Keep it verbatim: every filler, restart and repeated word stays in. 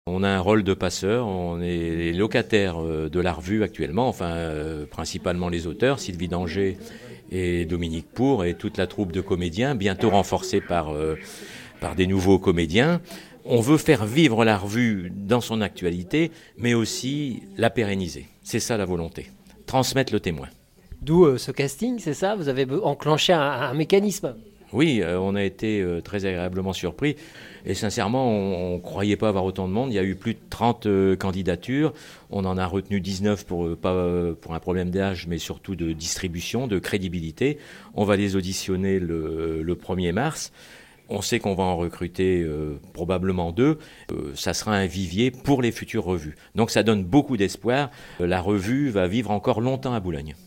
On a un rôle de passeur, on est les locataires de la revue actuellement, enfin euh, principalement les auteurs, Sylvie Danger et Dominique Pour et toute la troupe de comédiens, bientôt renforcée par, euh, par des nouveaux comédiens. On veut faire vivre la revue dans son actualité, mais aussi la pérenniser. C'est ça la volonté, transmettre le témoin. D'où euh, ce casting, c'est ça? Vous avez enclenché un, un mécanisme? Oui, euh, on a été euh, très agréablement surpris et sincèrement, on ne croyait pas avoir autant de monde. Il y a eu plus de trente euh, candidatures. On en a retenu dix-neuf pour, euh, pas euh, pour un problème d'âge, mais surtout de distribution, de crédibilité. On va les auditionner le, le premier mars. On sait qu'on va en recruter euh, probablement deux. Euh, ça sera un vivier pour les futures revues. Donc ça donne beaucoup d'espoir. La revue va vivre encore longtemps à Boulogne.